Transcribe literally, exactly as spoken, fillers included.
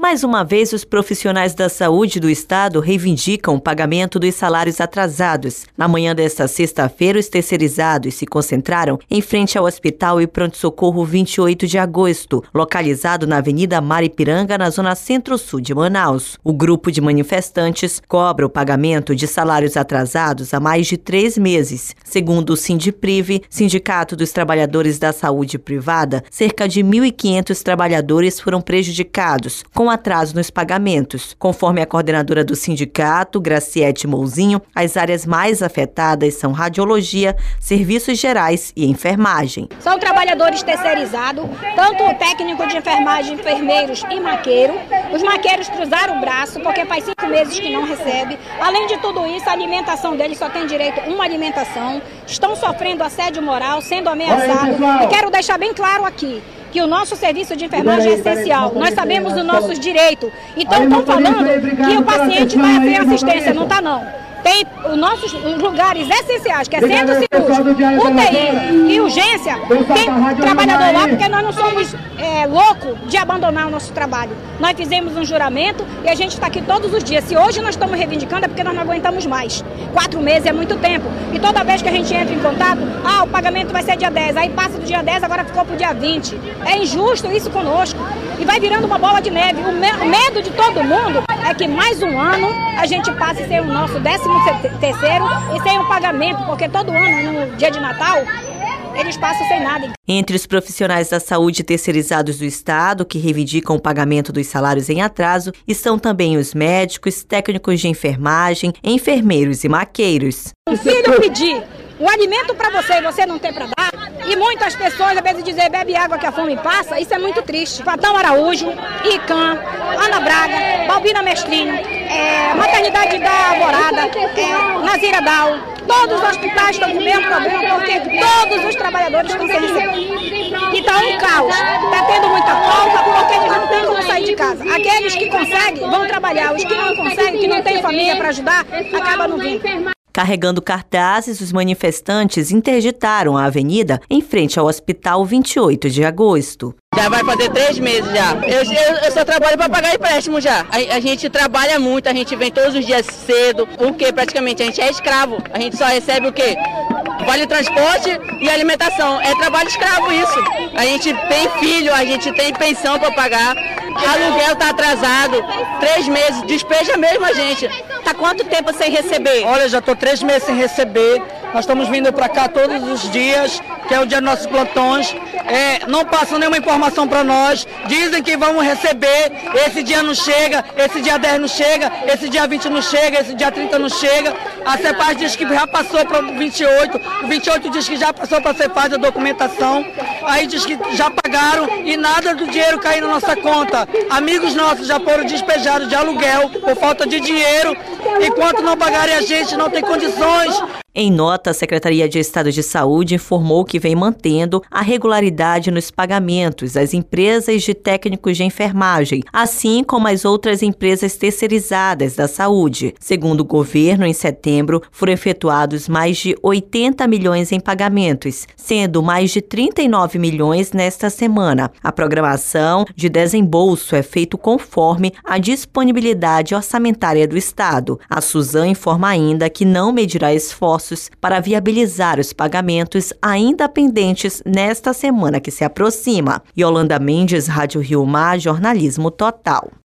Mais uma vez, os profissionais da saúde do estado reivindicam o pagamento dos salários atrasados. Na manhã desta sexta-feira, os terceirizados se concentraram em frente ao Hospital e Pronto-Socorro vinte e oito de agosto, localizado na Avenida Maripiranga, na zona centro-sul de Manaus. O grupo de manifestantes cobra o pagamento de salários atrasados há mais de três meses. Segundo o Sindiprive, Sindicato dos Trabalhadores da Saúde Privada, cerca de mil e quinhentos trabalhadores foram prejudicados com atraso nos pagamentos. Conforme a coordenadora do sindicato, Graciete Mouzinho, as áreas mais afetadas são radiologia, serviços gerais e enfermagem. São trabalhadores terceirizados, tanto o técnico de enfermagem, enfermeiros e maqueiro. Os maqueiros cruzaram o braço porque faz cinco meses que não recebe. Além de tudo isso, a alimentação deles só tem direito a uma alimentação. Estão sofrendo assédio moral, sendo ameaçados. E quero deixar bem claro aqui que o nosso serviço de enfermagem é essencial. Nós sabemos os nossos direitos. Então estão falando que o paciente vai ter assistência. Não está não. Tem os nossos lugares essenciais, que é centro cirúrgico, U T I e urgência, tem trabalhador lá, porque nós não somos é, loucos de abandonar o nosso trabalho. Nós fizemos um juramento e a gente está aqui todos os dias. Se hoje nós estamos reivindicando é porque nós não aguentamos mais. Quatro meses é muito tempo. E toda vez que a gente entra em contato, ah, o pagamento vai ser dia dez, aí passa do dia dez, agora ficou para o dia vinte. É injusto isso conosco. E vai virando uma bola de neve. O, me o medo de todo mundo é que mais um ano a gente passe a ser o nosso décimo terceiro e sem um pagamento, porque todo ano, no dia de Natal, eles passam sem nada. Entre os profissionais da saúde terceirizados do estado que reivindicam o pagamento dos salários em atraso estão também os médicos, técnicos de enfermagem, enfermeiros e maqueiros. O filho pedir um alimento para você e você não tem para dar, e muitas pessoas às vezes dizem bebe água que a fome passa, isso é muito triste. Fatão Araújo, Icam, Ana Braga, Balbina Mestrinho, é, Maternidade da Alvorada, é, Nazira Dal, todos os hospitais estão com o mesmo problema porque todos os trabalhadores estão sem receber. E está um caos, está tendo muita falta porque eles não têm como sair de casa. Aqueles que conseguem vão trabalhar, os que não conseguem, que não têm família para ajudar, acabam não vindo. Carregando cartazes, os manifestantes interditaram a avenida em frente ao Hospital vinte e oito de agosto. Já vai fazer três meses já. Eu, eu, eu só trabalho para pagar empréstimo já. A, a gente trabalha muito, a gente vem todos os dias cedo, porque praticamente a gente é escravo. A gente só recebe o quê? Vale transporte e alimentação. É trabalho escravo isso. A gente tem filho, a gente tem pensão para pagar. Aluguel está atrasado. Três meses, despeja mesmo a gente. Tá quanto tempo sem receber? Olha, já estou três meses sem receber. Nós estamos vindo para cá todos os dias, que é o dia dos nossos plantões. É, não passam nenhuma informação para nós. Dizem que vamos receber. Esse dia não chega, esse dia dez não chega, esse dia vinte não chega, esse dia trinta não chega. A Cepaz diz que já passou para o vinte e oito. O vinte e oito diz que já passou para a Cepaz a documentação. Aí diz que já pagaram e nada do dinheiro caiu na nossa conta. Amigos nossos já foram despejados de aluguel por falta de dinheiro. Enquanto não pagarem a gente, não tem condições. Em nota, a Secretaria de Estado de Saúde informou que vem mantendo a regularidade nos pagamentos às empresas de técnicos de enfermagem, assim como as outras empresas terceirizadas da saúde. Segundo o governo, em setembro, foram efetuados mais de oitenta milhões em pagamentos, sendo mais de trinta e nove milhões nesta semana. A programação de desembolso é feita conforme a disponibilidade orçamentária do Estado. A Suzam informa ainda que não medirá esforços para viabilizar os pagamentos ainda pendentes nesta semana que se aproxima. Yolanda Mendes, Rádio Rio Mar, Jornalismo Total.